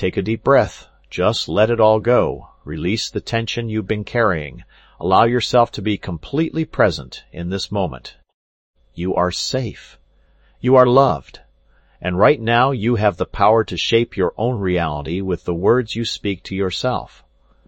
take a deep breath. Just let it all go. Release the tension you've been carrying. Allow yourself to be completely present in this moment. You are safe. You are loved. And right now you have the power to shape your own reality with the words you speak to yourself.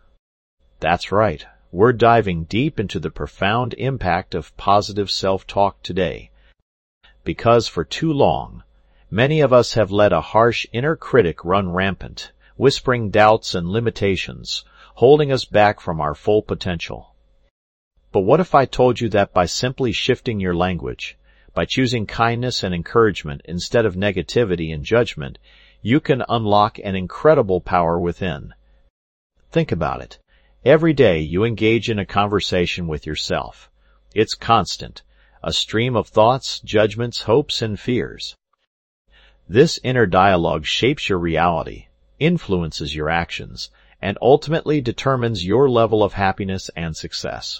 That's right. We're diving deep into the profound impact of positive self-talk today. Because for too long, many of us have let a harsh inner critic run rampant, whispering doubts and limitations, holding us back from our full potential. But what if I told you that by simply shifting your language, by choosing kindness and encouragement instead of negativity and judgment, you can unlock an incredible power within? Think about it. Every day you engage in a conversation with yourself. It's constant, a stream of thoughts, judgments, hopes, and fears. This inner dialogue shapes your reality, influences your actions, and ultimately determines your level of happiness and success.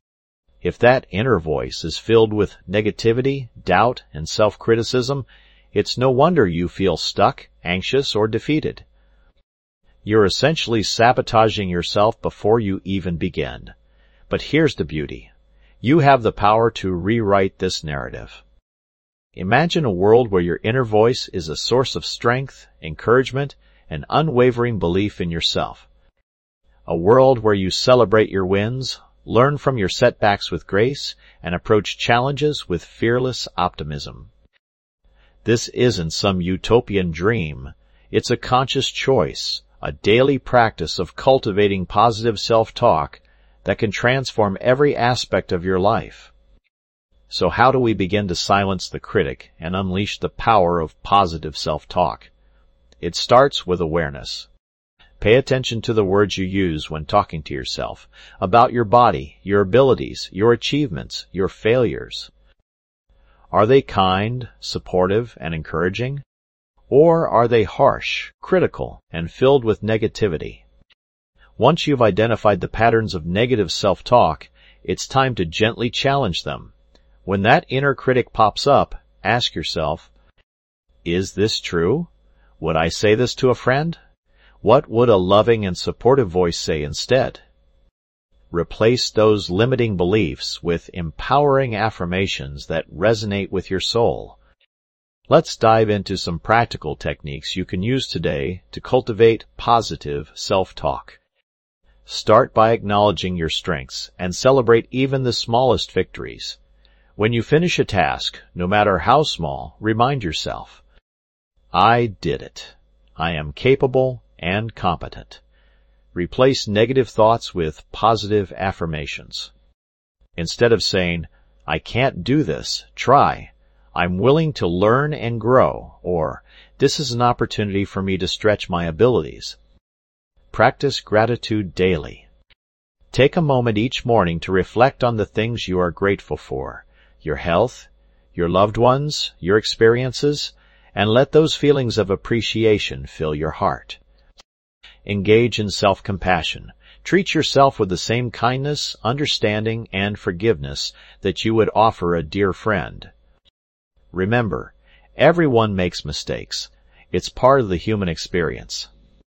If that inner voice is filled with negativity, doubt, and self-criticism, it's no wonder you feel stuck, anxious, or defeated. You're essentially sabotaging yourself before you even begin. But here's the beauty. You have the power to rewrite this narrative. Imagine a world where your inner voice is a source of strength, encouragement, and unwavering belief in yourself. A world where you celebrate your wins, learn from your setbacks with grace, and approach challenges with fearless optimism. This isn't some utopian dream. It's a conscious choice, a daily practice of cultivating positive self-talk that can transform every aspect of your life. So how do we begin to silence the critic and unleash the power of positive self-talk? It starts with awareness. Pay attention to the words you use when talking to yourself, about your body, your abilities, your achievements, your failures. Are they kind, supportive, and encouraging? Or are they harsh, critical, and filled with negativity? Once you've identified the patterns of negative self-talk, it's time to gently challenge them. When that inner critic pops up, ask yourself, is this true? Would I say this to a friend? What would a loving and supportive voice say instead? Replace those limiting beliefs with empowering affirmations that resonate with your soul. Let's dive into some practical techniques you can use today to cultivate positive self-talk. Start by acknowledging your strengths and celebrate even the smallest victories. When you finish a task, no matter how small, remind yourself, I did it. I am capable and competent. Replace negative thoughts with positive affirmations. Instead of saying, I can't do this, try, I'm willing to learn and grow, or this is an opportunity for me to stretch my abilities. Practice gratitude daily. Take a moment each morning to reflect on the things you are grateful for, your health, your loved ones, your experiences, and let those feelings of appreciation fill your heart. Engage in self-compassion. Treat yourself with the same kindness, understanding, and forgiveness that you would offer a dear friend. Remember, everyone makes mistakes. It's part of the human experience.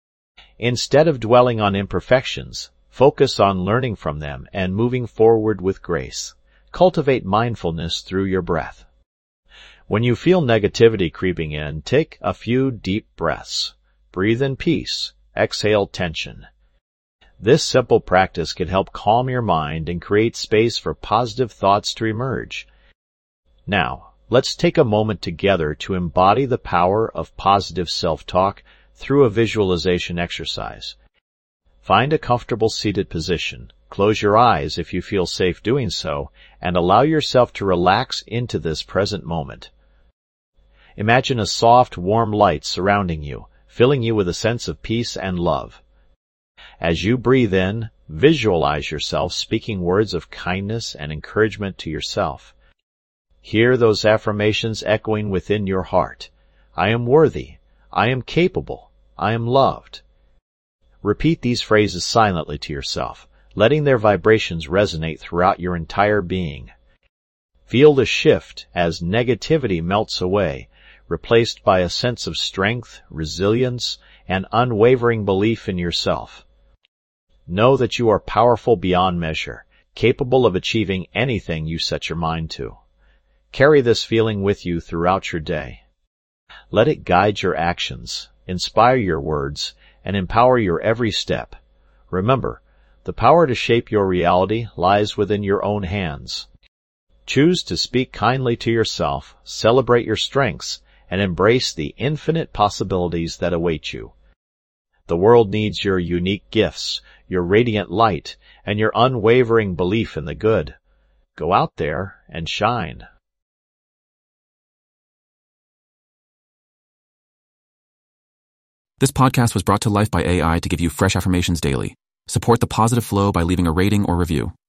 Instead of dwelling on imperfections, focus on learning from them and moving forward with grace. Cultivate mindfulness through your breath. When you feel negativity creeping in, take a few deep breaths. Breathe in peace. Exhale tension. This simple practice can help calm your mind and create space for positive thoughts to emerge. Now, let's take a moment together to embody the power of positive self-talk through a visualization exercise. Find a comfortable seated position. Close your eyes if you feel safe doing so, and allow yourself to relax into this present moment. Imagine a soft, warm light surrounding you, filling you with a sense of peace and love. As you breathe in, visualize yourself speaking words of kindness and encouragement to yourself. Hear those affirmations echoing within your heart. I am worthy. I am capable. I am loved. Repeat these phrases silently to yourself, letting their vibrations resonate throughout your entire being. Feel the shift as negativity melts away, replaced by a sense of strength, resilience, and unwavering belief in yourself. Know that you are powerful beyond measure, capable of achieving anything you set your mind to. Carry this feeling with you throughout your day. Let it guide your actions, inspire your words, and empower your every step. Remember, the power to shape your reality lies within your own hands. Choose to speak kindly to yourself, celebrate your strengths, and embrace the infinite possibilities that await you. The world needs your unique gifts, your radiant light, and your unwavering belief in the good. Go out there and shine. This podcast was brought to life by AI to give you fresh affirmations daily. Support the positive flow by leaving a rating or review.